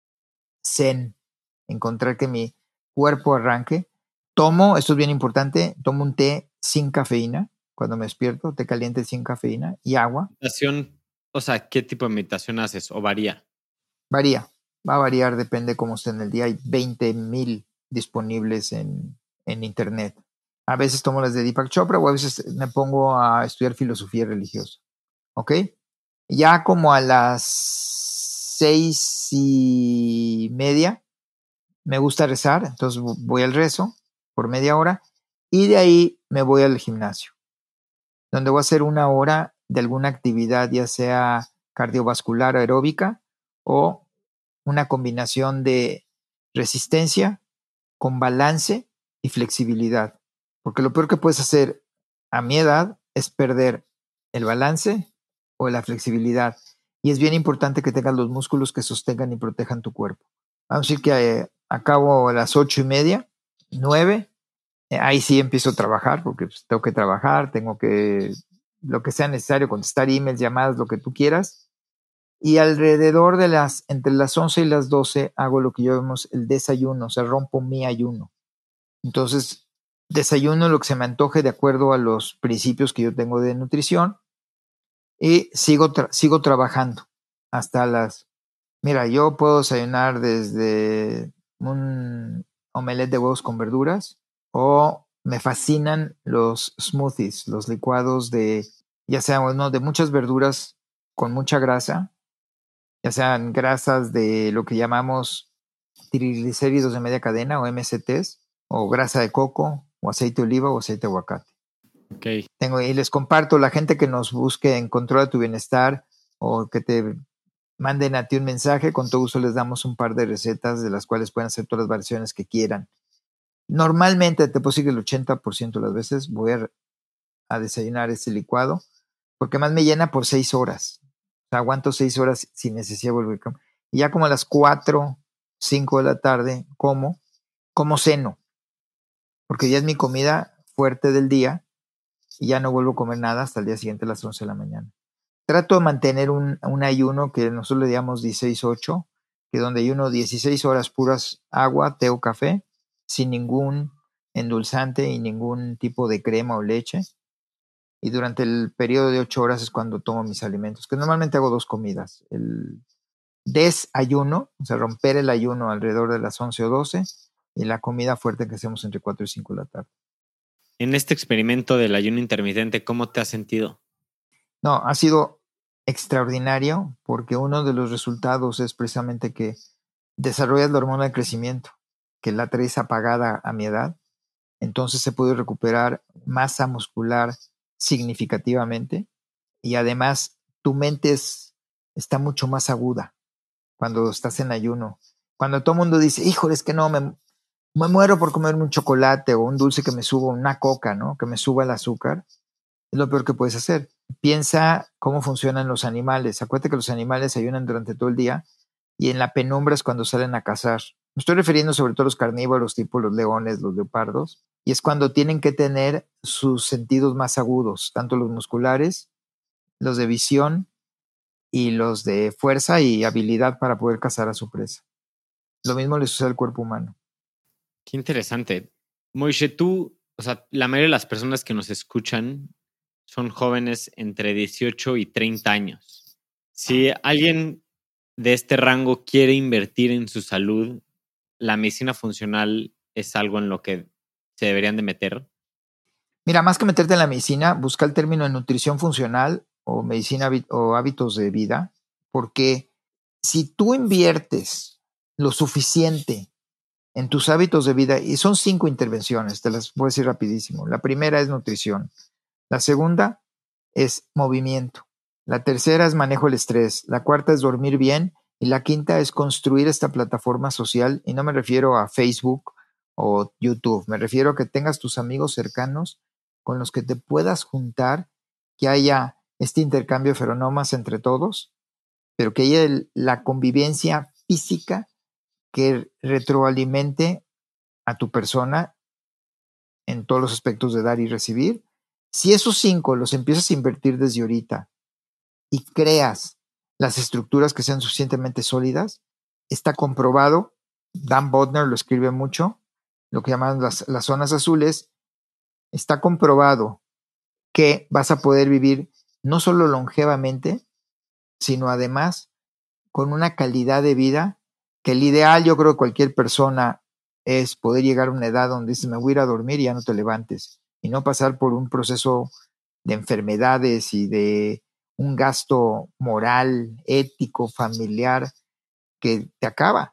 zen, encontrar que mi cuerpo arranque. Esto es bien importante, tomo un té sin cafeína cuando me despierto, té caliente sin cafeína y agua. Meditación, o sea, ¿qué tipo de meditación haces o varía? Varía, va a variar, depende cómo esté en el día. Hay 20,000 disponibles en internet. A veces tomo las de Deepak Chopra o a veces me pongo a estudiar filosofía religiosa. ¿Ok? Ya como a las 6:30 me gusta rezar, entonces voy al rezo por media hora y de ahí me voy al gimnasio, donde voy a hacer 1 hora de alguna actividad, ya sea cardiovascular aeróbica o una combinación de resistencia con balance y flexibilidad. Porque lo peor que puedes hacer a mi edad es perder el balance o la flexibilidad. Y es bien importante que tengas los músculos que sostengan y protejan tu cuerpo. Vamos a decir que acabo a las 8:30, 9, ahí sí empiezo a trabajar porque pues, tengo que trabajar, tengo que, lo que sea necesario, contestar emails, llamadas, lo que tú quieras. Y alrededor de entre las 11 y las 12 hago lo que llamamos el desayuno, o sea, rompo mi ayuno. Entonces, desayuno lo que se me antoje de acuerdo a los principios que yo tengo de nutrición y sigo trabajando hasta mira, yo puedo desayunar desde un omelette de huevos con verduras o me fascinan los smoothies, los licuados ya sea de muchas verduras con mucha grasa, ya sean grasas de lo que llamamos triglicéridos de media cadena o MCTs, o grasa de coco, o aceite de oliva o aceite de aguacate. Okay. Y les comparto, la gente que nos busque en Controla tu Bienestar o que te manden a ti un mensaje, con todo gusto les damos un par de recetas de las cuales pueden hacer todas las variaciones que quieran. Normalmente, te puedo decir que el 80% de las veces voy a desayunar ese licuado, porque más me llena por 6 horas. O sea, aguanto 6 horas sin necesidad de volver a comer. Y ya como a las 4, 5 de la tarde, como ceno, porque ya es mi comida fuerte del día y ya no vuelvo a comer nada hasta el día siguiente a las 11 de la mañana. Trato de mantener un ayuno que nosotros le llamamos 16-8, que donde ayuno 16 horas puras agua, té o café, sin ningún endulzante y ningún tipo de crema o leche. Y durante el periodo de 8 horas es cuando tomo mis alimentos, que normalmente hago 2 comidas. El desayuno, o sea, romper el ayuno alrededor de las 11 o 12, y la comida fuerte que hacemos entre 4 y 5 de la tarde. En este experimento del ayuno intermitente, ¿cómo te has sentido? No, ha sido extraordinario porque uno de los resultados es precisamente que desarrollas la hormona del crecimiento, que la traes apagada a mi edad. Entonces se puede recuperar masa muscular significativamente y además tu mente está mucho más aguda cuando estás en ayuno. Cuando todo el mundo dice, híjole, es que no, me muero por comerme un chocolate o un dulce que me suba, una coca, ¿no? Que me suba el azúcar, es lo peor que puedes hacer. Piensa cómo funcionan los animales. Acuérdate que los animales ayunan durante todo el día y en la penumbra es cuando salen a cazar. Me estoy refiriendo sobre todo a los carnívoros, tipo los leones, los leopardos, y es cuando tienen que tener sus sentidos más agudos, tanto los musculares, los de visión y los de fuerza y habilidad para poder cazar a su presa. Lo mismo le sucede al cuerpo humano. Qué interesante. Moishe, tú, o sea, la mayoría de las personas que nos escuchan son jóvenes entre 18 y 30 años. Si alguien de este rango quiere invertir en su salud, ¿la medicina funcional es algo en lo que se deberían de meter? Mira, más que meterte en la medicina, busca el término de nutrición funcional o medicina o hábitos de vida, porque si tú inviertes lo suficiente en tus hábitos de vida, y son 5 intervenciones, te las voy a decir rapidísimo. La primera es nutrición, la segunda es movimiento, la tercera es manejo del estrés, la cuarta es dormir bien y la quinta es construir esta plataforma social, y no me refiero a Facebook o YouTube, me refiero a que tengas tus amigos cercanos con los que te puedas juntar, que haya este intercambio de feromonas entre todos, pero que haya la convivencia física que retroalimente a tu persona en todos los aspectos de dar y recibir. Si esos 5 los empiezas a invertir desde ahorita y creas las estructuras que sean suficientemente sólidas, está comprobado, Dan Bodner lo escribe mucho, lo que llaman las zonas azules, está comprobado que vas a poder vivir no solo longevamente, sino además con una calidad de vida que el ideal, yo creo que cualquier persona, es poder llegar a una edad donde dices, me voy a ir a dormir y ya no te levantes, y no pasar por un proceso de enfermedades y de un gasto moral, ético, familiar, que te acaba,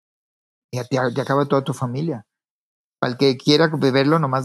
y te acaba toda tu familia. Para el que quiera beberlo, nomás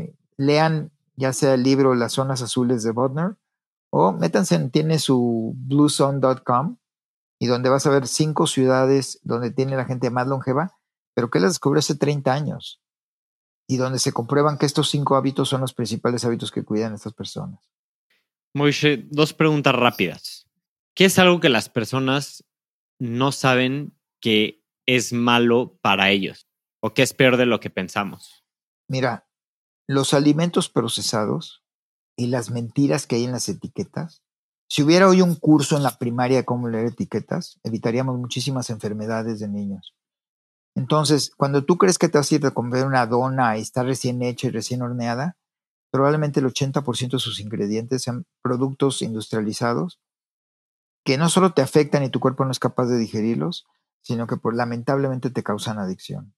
lean ya sea el libro Las zonas azules de Bodner, o métanse tiene su bluezone.com, y donde vas a ver 5 ciudades donde tiene la gente más longeva, pero que las descubrió hace 30 años, y donde se comprueban que estos 5 hábitos son los principales hábitos que cuidan a estas personas. Moishe, 2 preguntas rápidas. ¿Qué es algo que las personas no saben que es malo para ellos o que es peor de lo que pensamos? Mira, los alimentos procesados y las mentiras que hay en las etiquetas. Si hubiera hoy un curso en la primaria de cómo leer etiquetas, evitaríamos muchísimas enfermedades de niños. Entonces, cuando tú crees que te vas a ir a comer una dona y está recién hecha y recién horneada, probablemente el 80% de sus ingredientes sean productos industrializados que no solo te afectan y tu cuerpo no es capaz de digerirlos, sino que lamentablemente te causan adicción.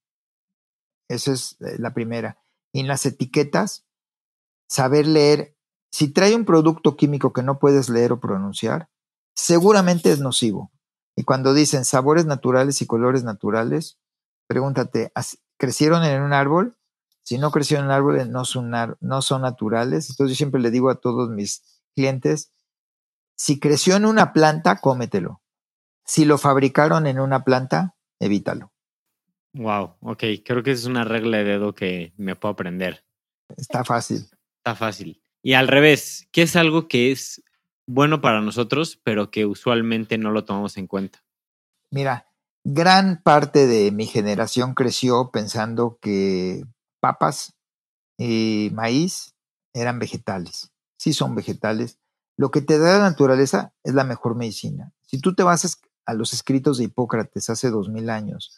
Esa es la primera. Y en las etiquetas, saber leer. Si trae un producto químico que no puedes leer o pronunciar, seguramente es nocivo. Y cuando dicen sabores naturales y colores naturales, pregúntate, ¿crecieron en un árbol? Si no crecieron en un árbol, no son naturales. Entonces yo siempre le digo a todos mis clientes, si creció en una planta, cómetelo. Si lo fabricaron en una planta, evítalo. Wow, ok. Creo que es una regla de dedo que me puedo aprender. Está fácil. Está fácil. Y al revés, ¿qué es algo que es bueno para nosotros, pero que usualmente no lo tomamos en cuenta? Mira, gran parte de mi generación creció pensando que papas y maíz eran vegetales. Sí son vegetales. Lo que te da la naturaleza es la mejor medicina. Si tú te vas a los escritos de Hipócrates hace 2000 años,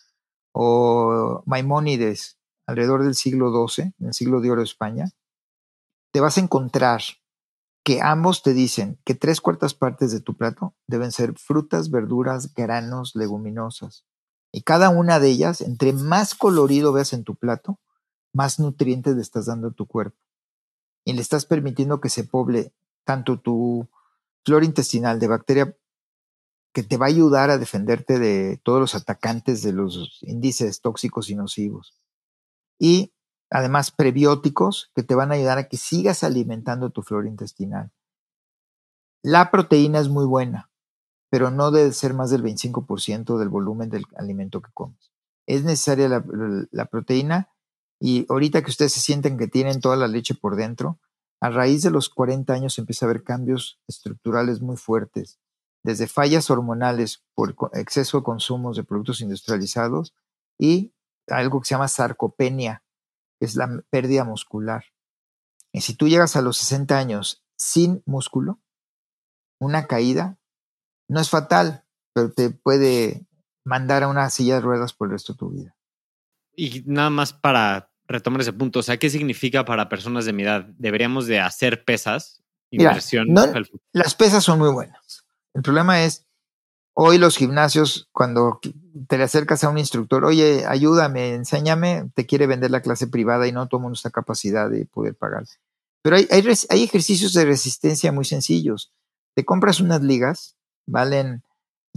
o Maimónides alrededor del siglo XII, en el siglo de oro de España, te vas a encontrar que ambos te dicen que 3/4 partes de tu plato deben ser frutas, verduras, granos, leguminosas. Y cada una de ellas, entre más colorido veas en tu plato, más nutrientes le estás dando a tu cuerpo. y le estás permitiendo que se poble tanto tu flora intestinal de bacteria que te va a ayudar a defenderte de todos los atacantes de los índices tóxicos y nocivos. Y además prebióticos que te van a ayudar a que sigas alimentando tu flora intestinal. La proteína es muy buena, pero no debe ser más del 25% del volumen del alimento que comes. Es necesaria la proteína, y ahorita que ustedes se sienten que tienen toda la leche por dentro, a raíz de los 40 años empieza a haber cambios estructurales muy fuertes, desde fallas hormonales por exceso de consumos de productos industrializados y algo que se llama sarcopenia, que es la pérdida muscular. Y si tú llegas a los 60 años sin músculo, una caída no es fatal, pero te puede mandar a una silla de ruedas por el resto de tu vida. Y nada más para retomar ese punto, o sea, ¿qué significa para personas de mi edad? ¿Deberíamos de hacer pesas? Inversión. Mira, las pesas son muy buenas. El problema es, hoy los gimnasios, cuando te le acercas a un instructor, oye, ayúdame, enséñame, te quiere vender la clase privada y no todo el mundo está en capacidad de poder pagar. Pero hay ejercicios de resistencia muy sencillos. Te compras unas ligas, valen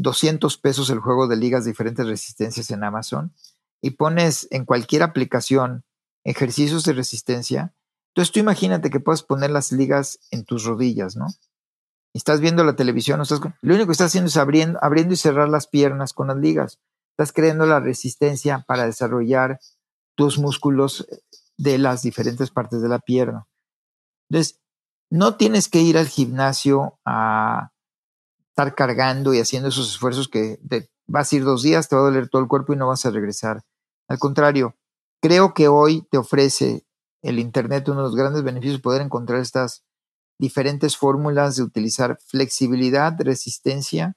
$200 el juego de ligas de diferentes resistencias en Amazon, y pones en cualquier aplicación ejercicios de resistencia. Entonces tú imagínate que puedes poner las ligas en tus rodillas, ¿no? Y estás viendo la televisión, lo único que estás haciendo es abriendo y cerrar las piernas con las ligas. Estás creando la resistencia para desarrollar tus músculos de las diferentes partes de la pierna. Entonces, no tienes que ir al gimnasio a estar cargando y haciendo esos esfuerzos que vas a ir 2 días, te va a doler todo el cuerpo y no vas a regresar. Al contrario, creo que hoy te ofrece el Internet uno de los grandes beneficios, poder encontrar estas diferentes fórmulas de utilizar flexibilidad, resistencia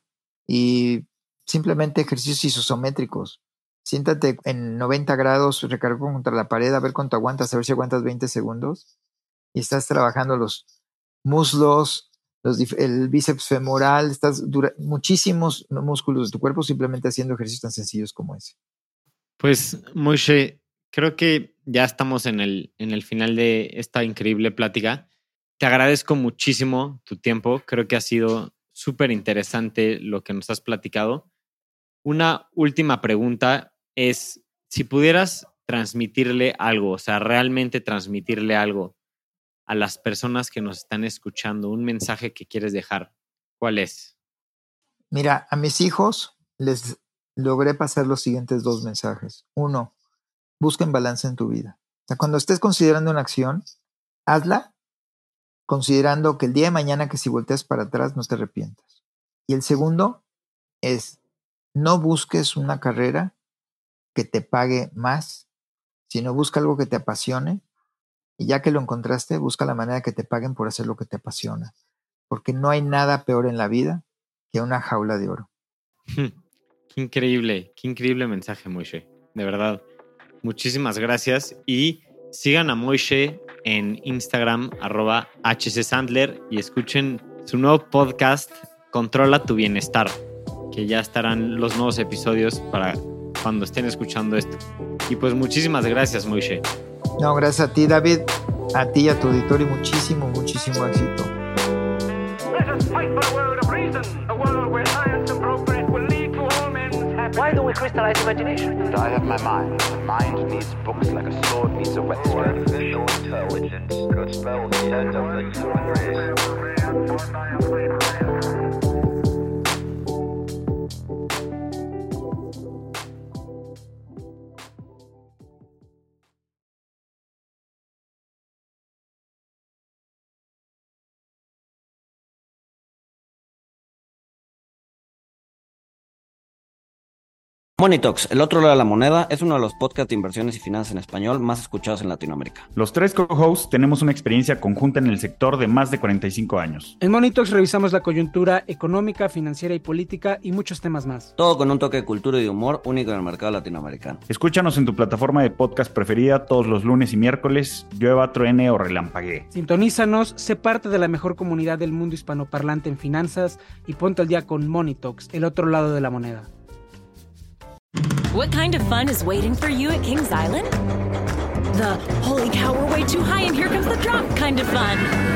y simplemente ejercicios isométricos. Siéntate en 90 grados, recarga contra la pared, a ver cuánto aguantas, a ver si aguantas 20 segundos y estás trabajando los muslos, el bíceps femoral, muchísimos músculos de tu cuerpo simplemente haciendo ejercicios tan sencillos como ese. Pues, Moishe, creo que ya estamos en el final de esta increíble plática. Te agradezco muchísimo tu tiempo. Creo que ha sido súper interesante lo que nos has platicado. Una última pregunta es, si pudieras transmitirle algo, o sea, realmente transmitirle algo a las personas que nos están escuchando, un mensaje que quieres dejar, ¿cuál es? Mira, a mis hijos les logré pasar los siguientes 2 mensajes. 1, busquen balance en tu vida. O sea, cuando estés considerando una acción, hazla considerando que el día de mañana que si volteas para atrás no te arrepientas. Y el segundo es, no busques una carrera que te pague más, sino busca algo que te apasione, y ya que lo encontraste, busca la manera que te paguen por hacer lo que te apasiona, porque no hay nada peor en la vida que una jaula de oro. Qué increíble mensaje, Moishe. De verdad, muchísimas gracias. Y sigan a Moishe en Instagram, @hcsandler, y escuchen su nuevo podcast, Controla tu Bienestar, que ya estarán los nuevos episodios para cuando estén escuchando esto. Y pues muchísimas gracias, Moishe. No, gracias a ti, David, a ti y a tu auditorio, muchísimo éxito. Why don't we crystallize imagination? I have my mind. The mind needs books like a sword needs a whetstone. Artificial intelligence could spell the end of the human race. Money Talks, el otro lado de la moneda, es uno de los podcasts de inversiones y finanzas en español más escuchados en Latinoamérica. Los 3 co-hosts tenemos una experiencia conjunta en el sector de más de 45 años. En Money Talks revisamos la coyuntura económica, financiera y política y muchos temas más. Todo con un toque de cultura y de humor único en el mercado latinoamericano. Escúchanos en tu plataforma de podcast preferida todos los lunes y miércoles, llueva, truene o relampaguee. Sintonízanos, sé parte de la mejor comunidad del mundo hispanoparlante en finanzas y ponte al día con Money Talks, el otro lado de la moneda. What kind of fun is waiting for you at Kings Island? The holy cow, we're way too high and here comes the drop kind of fun.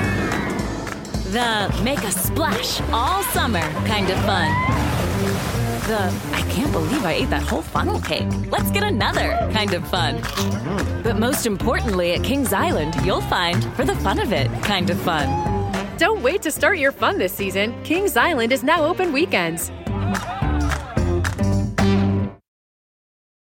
The make a splash all summer kind of fun. The I can't believe I ate that whole funnel cake. Let's get another kind of fun. But most importantly, at Kings Island, you'll find for the fun of it kind of fun. Don't wait to start your fun this season. Kings Island is now open weekends.